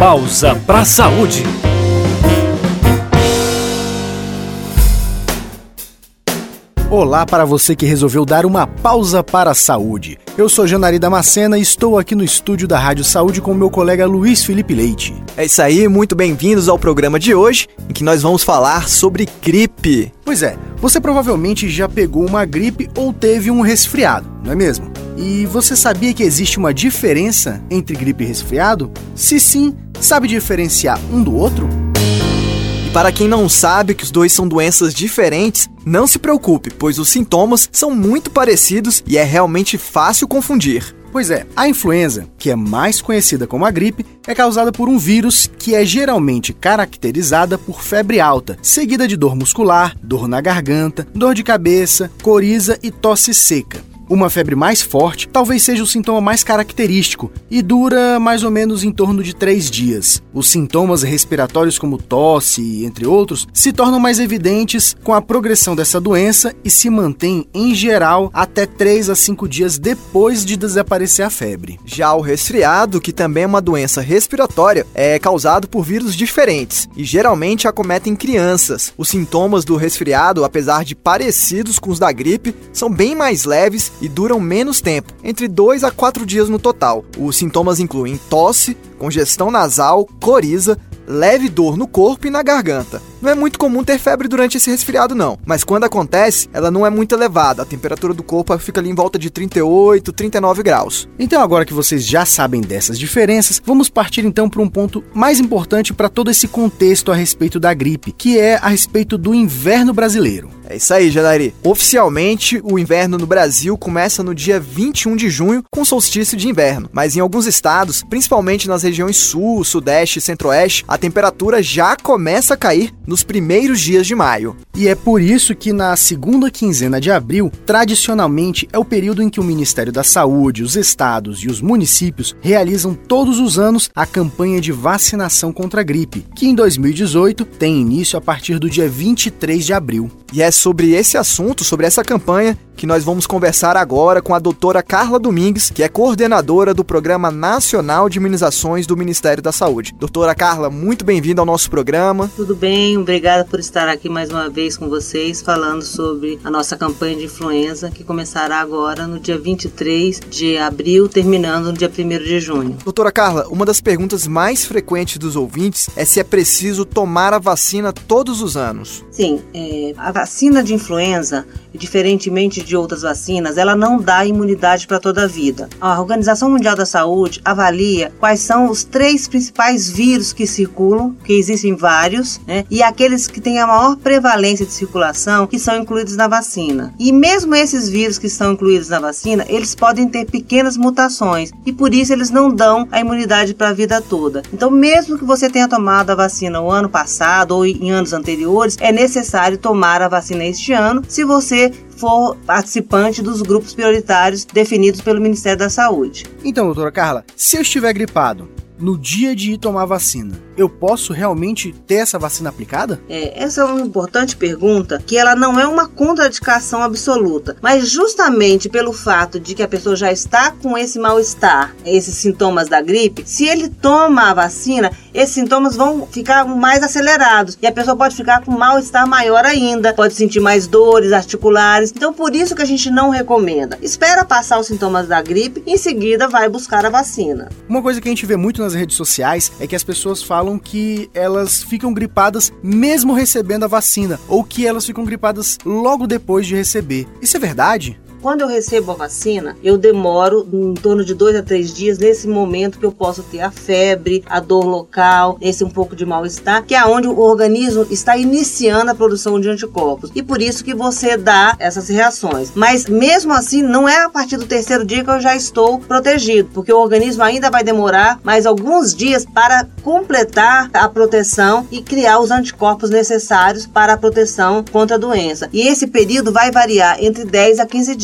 pausa para a saúde. Olá para você que resolveu dar uma pausa para a saúde. Eu sou Janari Damascena e estou aqui no estúdio da Rádio Saúde com meu colega Luiz Felipe Leite. É isso aí, muito bem-vindos ao programa de hoje, em que nós vamos falar sobre gripe. Pois é, você provavelmente já pegou uma gripe ou teve um resfriado, não é mesmo? E você sabia que existe uma diferença entre gripe e resfriado? Se sim, sabe diferenciar um do outro? Para quem não sabe que os dois são doenças diferentes, não se preocupe, pois os sintomas são muito parecidos e é realmente fácil confundir. Pois é, a influenza, que é mais conhecida como a gripe, é causada por um vírus que é geralmente caracterizada por febre alta, seguida de dor muscular, dor na garganta, dor de cabeça, coriza e tosse seca. Uma febre mais forte talvez seja o sintoma mais característico e dura mais ou menos em torno de 3 dias. Os sintomas respiratórios como tosse, entre outros, se tornam mais evidentes com a progressão dessa doença e se mantêm, em geral, até 3 a 5 dias depois de desaparecer a febre. Já o resfriado, que também é uma doença respiratória, é causado por vírus diferentes e geralmente acometem crianças. Os sintomas do resfriado, apesar de parecidos com os da gripe, são bem mais leves e duram menos tempo, entre 2 a 4 dias no total. Os sintomas incluem tosse, congestão nasal, coriza, leve dor no corpo e na garganta. Não é muito comum ter febre durante esse resfriado não, mas quando acontece, ela não é muito elevada. A temperatura do corpo fica ali em volta de 38, 39 graus. Então agora que vocês já sabem dessas diferenças, vamos partir então para um ponto mais importante para todo esse contexto a respeito da gripe, que é a respeito do inverno brasileiro. É isso aí, Janari. Oficialmente, o inverno no Brasil começa no dia 21 de junho, com solstício de inverno. Mas em alguns estados, principalmente nas regiões sul, sudeste e centro-oeste, a temperatura já começa a cair nos primeiros dias de maio. E é por isso que na segunda quinzena de abril, tradicionalmente é o período em que o Ministério da Saúde, os estados e os municípios realizam todos os anos a campanha de vacinação contra a gripe, que em 2018 tem início a partir do dia 23 de abril. E é sobre esse assunto, sobre essa campanha, que nós vamos conversar agora com a doutora Carla Domingues, que é coordenadora do Programa Nacional de Imunizações do Ministério da Saúde. Doutora Carla, muito bem-vinda ao nosso programa. Tudo bem, obrigada por estar aqui mais uma vez com vocês, falando sobre a nossa campanha de influenza, que começará agora no dia 23 de abril, terminando no dia 1º de junho. Doutora Carla, uma das perguntas mais frequentes dos ouvintes é se é preciso tomar a vacina todos os anos. Sim, a vacina de influenza, diferentemente de outras vacinas, ela não dá imunidade para toda a vida. A Organização Mundial da Saúde avalia quais são os 3 principais vírus que circulam, que existem vários, né? E aqueles que têm a maior prevalência de circulação, que são incluídos na vacina. E mesmo esses vírus que são incluídos na vacina, eles podem ter pequenas mutações e por isso eles não dão a imunidade para a vida toda. Então, mesmo que você tenha tomado a vacina o ano passado ou em anos anteriores, é necessário tomar a vacina este ano, se você for participante dos grupos prioritários definidos pelo Ministério da Saúde. Então, doutora Carla, se eu estiver gripado, no dia de ir tomar a vacina, eu posso realmente ter essa vacina aplicada? Essa é uma importante pergunta, que ela não é uma contraindicação absoluta, mas justamente pelo fato de que a pessoa já está com esse mal-estar, esses sintomas da gripe, se ele toma a vacina, esses sintomas vão ficar mais acelerados e a pessoa pode ficar com mal-estar maior ainda, pode sentir mais dores articulares. Então, por isso que a gente não recomenda. Espera passar os sintomas da gripe e em seguida vai buscar a vacina. Uma coisa que a gente vê muito nas redes sociais é que as pessoas falam que elas ficam gripadas mesmo recebendo a vacina, ou que elas ficam gripadas logo depois de receber. Isso é verdade? Quando eu recebo a vacina, eu demoro em torno de 2 a 3 dias nesse momento que eu posso ter a febre, a dor local, esse um pouco de mal-estar, que é onde o organismo está iniciando a produção de anticorpos. E por isso que você dá essas reações. Mas mesmo assim, não é a partir do 3º dia que eu já estou protegido, porque o organismo ainda vai demorar mais alguns dias para completar a proteção e criar os anticorpos necessários para a proteção contra a doença. E esse período vai variar entre 10 a 15 dias.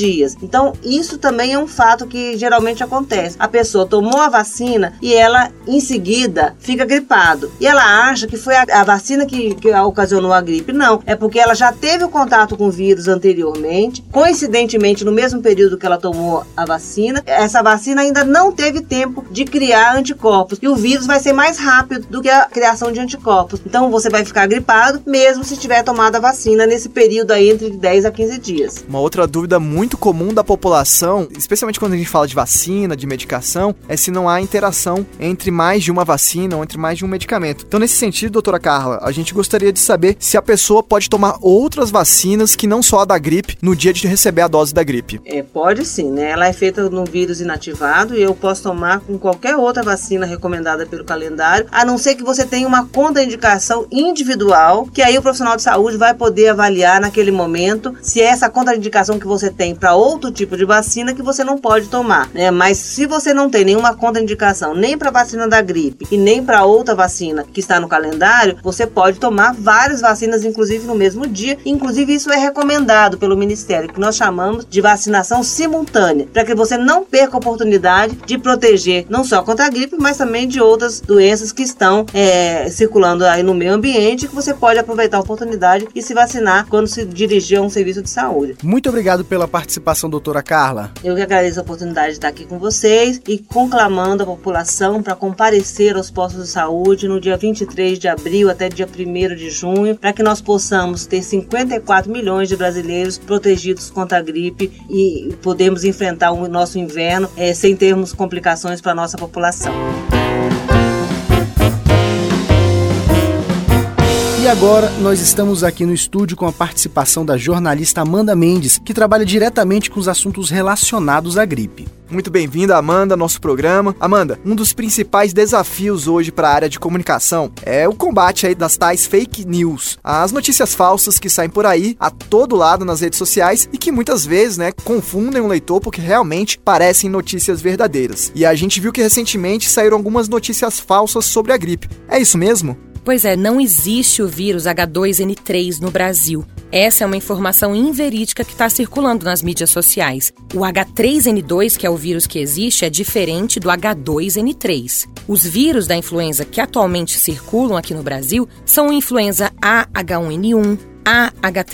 dias. Então, isso também é um fato que geralmente acontece. A pessoa tomou a vacina e ela, em seguida, fica gripado. E ela acha que foi a vacina que ocasionou a gripe. Não, é porque ela já teve o contato com o vírus anteriormente, coincidentemente, no mesmo período que ela tomou a vacina, essa vacina ainda não teve tempo de criar anticorpos. E o vírus vai ser mais rápido do que a criação de anticorpos. Então, você vai ficar gripado, mesmo se tiver tomado a vacina nesse período aí entre 10 a 15 dias. Uma outra dúvida muito comum da população, especialmente quando a gente fala de vacina, de medicação, é se não há interação entre mais de uma vacina ou entre mais de um medicamento. Então, nesse sentido, doutora Carla, a gente gostaria de saber se a pessoa pode tomar outras vacinas que não só a da gripe no dia de receber a dose da gripe. Pode sim, né? Ela é feita no vírus inativado e eu posso tomar com qualquer outra vacina recomendada pelo calendário, a não ser que você tenha uma contraindicação individual, que aí o profissional de saúde vai poder avaliar naquele momento se é essa contraindicação que você tem para outro tipo de vacina que você não pode tomar, né? Mas se você não tem nenhuma contraindicação nem para a vacina da gripe e nem para outra vacina que está no calendário, você pode tomar várias vacinas, inclusive no mesmo dia. Inclusive, isso é recomendado pelo Ministério, que nós chamamos de vacinação simultânea, para que você não perca a oportunidade de proteger não só contra a gripe, mas também de outras doenças que estão circulando aí no meio ambiente, que você pode aproveitar a oportunidade e se vacinar quando se dirigir a um serviço de saúde. Muito obrigado pela participação, doutora Carla. Eu que agradeço a oportunidade de estar aqui com vocês e conclamando a população para comparecer aos postos de saúde no dia 23 de abril até dia 1º de junho, para que nós possamos ter 54 milhões de brasileiros protegidos contra a gripe e podemos enfrentar o nosso inverno sem termos complicações para a nossa população. E agora nós estamos aqui no estúdio com a participação da jornalista Amanda Mendes, que trabalha diretamente com os assuntos relacionados à gripe. Muito bem-vinda, Amanda, ao nosso programa. Amanda, um dos principais desafios hoje para a área de comunicação é o combate aí das tais fake news, as notícias falsas que saem por aí a todo lado nas redes sociais e que muitas vezes, confundem o leitor porque realmente parecem notícias verdadeiras. E a gente viu que recentemente saíram algumas notícias falsas sobre a gripe. É isso mesmo? Pois é, não existe o vírus H2N3 no Brasil. Essa é uma informação inverídica que está circulando nas mídias sociais. O H3N2, que é o vírus que existe, é diferente do H2N3. Os vírus da influenza que atualmente circulam aqui no Brasil são a influenza A H1N1, A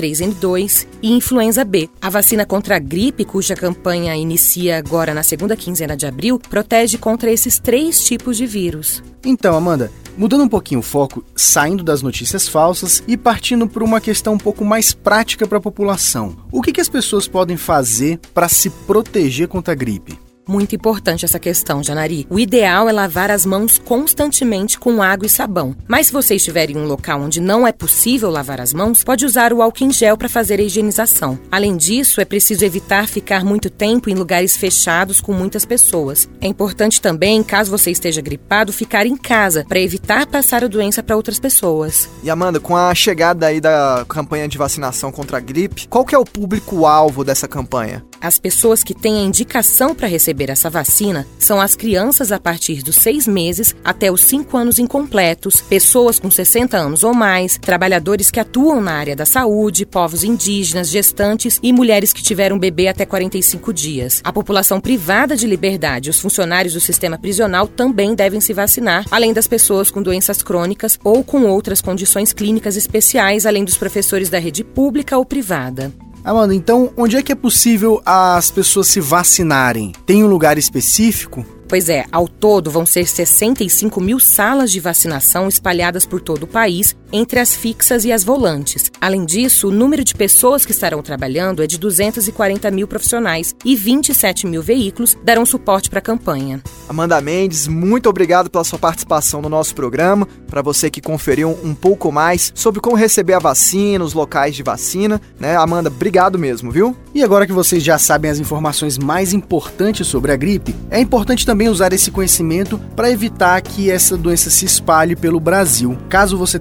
H3N2 e influenza B. A vacina contra a gripe, cuja campanha inicia agora na segunda quinzena de abril, protege contra esses 3 tipos de vírus. Então, Amanda, mudando um pouquinho o foco, saindo das notícias falsas e partindo para uma questão um pouco mais prática para a população. O que as pessoas podem fazer para se proteger contra a gripe? Muito importante essa questão, Janari. O ideal é lavar as mãos constantemente com água e sabão. Mas se você estiver em um local onde não é possível lavar as mãos, pode usar o álcool em gel para fazer a higienização. Além disso, é preciso evitar ficar muito tempo em lugares fechados com muitas pessoas. É importante também, caso você esteja gripado, ficar em casa para evitar passar a doença para outras pessoas. E Amanda, com a chegada aí da campanha de vacinação contra a gripe, qual que é o público-alvo dessa campanha? As pessoas que têm a indicação para receber essa vacina são as crianças a partir dos 6 meses até os 5 anos incompletos, pessoas com 60 anos ou mais, trabalhadores que atuam na área da saúde, povos indígenas, gestantes e mulheres que tiveram bebê até 45 dias. A população privada de liberdade e os funcionários do sistema prisional também devem se vacinar, além das pessoas com doenças crônicas ou com outras condições clínicas especiais, além dos professores da rede pública ou privada. Amanda, então, onde é que é possível as pessoas se vacinarem? Tem um lugar específico? Pois é, ao todo vão ser 65 mil salas de vacinação espalhadas por todo o país, entre as fixas e as volantes. Além disso, o número de pessoas que estarão trabalhando é de 240 mil profissionais e 27 mil veículos darão suporte para a campanha. Amanda Mendes, muito obrigado pela sua participação no nosso programa. Para você que conferiu um pouco mais sobre como receber a vacina, os locais de vacina, Amanda, obrigado mesmo, viu? E agora que vocês já sabem as informações mais importantes sobre a gripe, é importante também usar esse conhecimento para evitar que essa doença se espalhe pelo Brasil. Caso você tenha alguma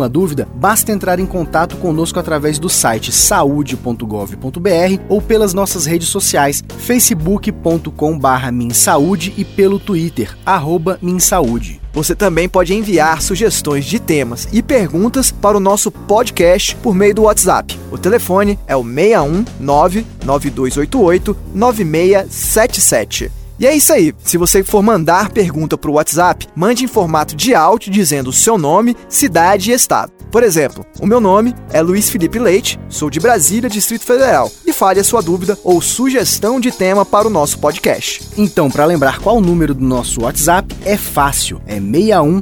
alguma dúvida, basta entrar em contato conosco através do site saude.gov.br ou pelas nossas redes sociais, facebook.com/minsaude e pelo Twitter, @minsaude. Você também pode enviar sugestões de temas e perguntas para o nosso podcast por meio do WhatsApp. O telefone é o 61 99288 9677. E é isso aí. Se você for mandar pergunta para o WhatsApp, mande em formato de áudio dizendo o seu nome, cidade e estado. Por exemplo, o meu nome é Luiz Felipe Leite, sou de Brasília, Distrito Federal, e fale a sua dúvida ou sugestão de tema para o nosso podcast. Então, para lembrar qual o número do nosso WhatsApp, é fácil, é 61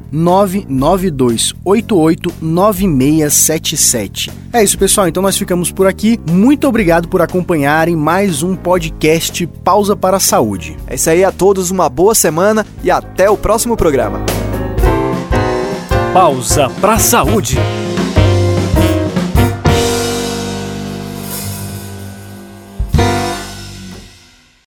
99288 9677. É isso, pessoal, então nós ficamos por aqui. Muito obrigado por acompanharem mais um podcast Pausa para a Saúde. É isso aí, a todos uma boa semana e até o próximo programa. Pausa para a Saúde.